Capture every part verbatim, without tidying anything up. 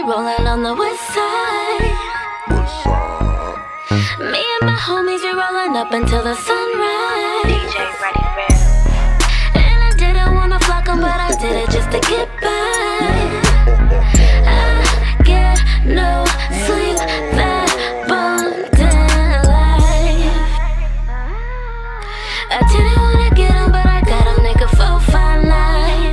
rollin' on the west side. Me and my homies, we rollin' up until the sunrise. D J Ready Rare. And I didn't wanna flock 'em, but I did it just to get by. I get no sleep, that bumped in life. I didn't wanna get 'em, but I got 'em, nigga, four, five, nine.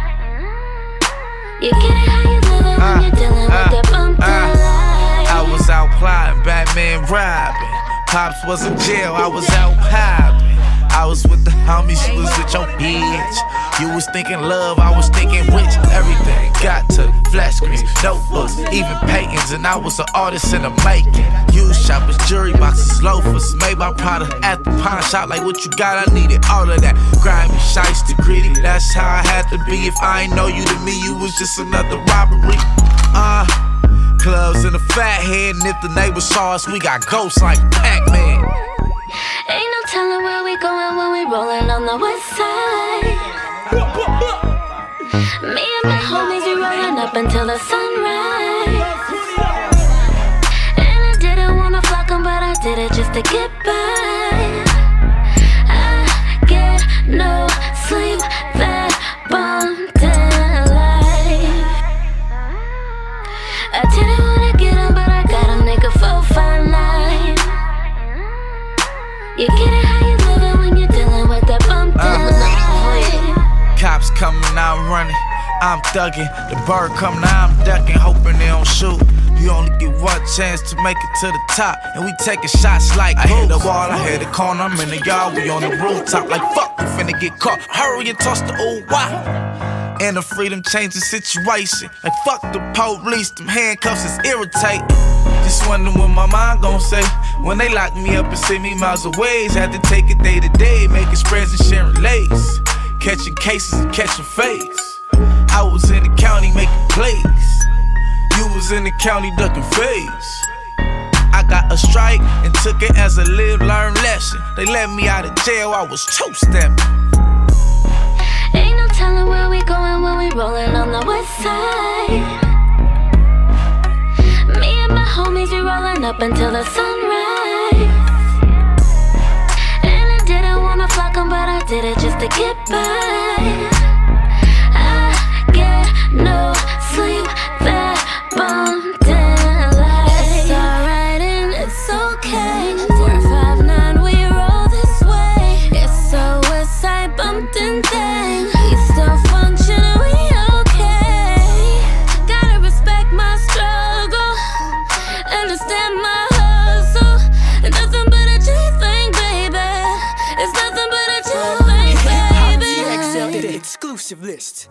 You get it how you living when uh, you're dealing uh, with that bumped uh, in life. I was out plotting, Batman robbing. Pops was in jail, I was out popping. I was with the homies, you was with your bitch. You was thinking love, I was thinking rich. Everything got to flash screens, notebooks, even paintings. And I was an artist in the making. Used shoppers, jewelry boxes, loafers. Made my product at the pawn shop. Like what you got, I needed all of that. Grimy, shiesty, gritty. That's how I had to be. If I ain't know you, to me, you was just another robbery. Uh, clubs in the fat head. And if the neighbors saw us, we got ghosts like Pac-Man. Ain't no telling where we going when we rollin' on the west side. Me and my homies, we rollin' up until the sunrise. And I didn't wanna flock 'em, but I did it just to get by. I get no sleep, that bumped in life. I didn't wanna get 'em, but I got 'em, nigga, four, five, nine. You get it how you living when you're dealing with that bumped in life. Cops coming, I'm running, I'm thugging. The bird coming, I'm ducking, hoping they don't shoot. You only get one chance to make it to the top, and we taking shots like I hit the wall, I hit the corner, I'm in the yard, we on the rooftop. Like fuck, we finna get caught. Hurry and toss the old why. And the freedom changing situation. Like fuck the police, them handcuffs is irritating. Just wondering what my mind gon' say when they lock me up and send me miles away. Had to take it day to day, making spreads and sharing lays, catching cases and catching fades. I was in the county making plays. You was in the county ducking fades. I got a strike and took it as a live, learn lesson. They let me out of jail, I was two-stepping. Ain't no telling where we going when we rollin' on the west side. Me and my homies, we rollin' up until the sunrise. And I didn't wanna flock 'em, but I did it just to get by. I get no sleep, that bumped in life. It's alright and it's okay. four five nine, we roll this way. It's a west side bumped in thing. We still function and we okay. Gotta respect my struggle, understand my hustle. And nothing but a G thing, baby. It's nothing but a G thing, baby. Hip Hop D X L, the exclusive list.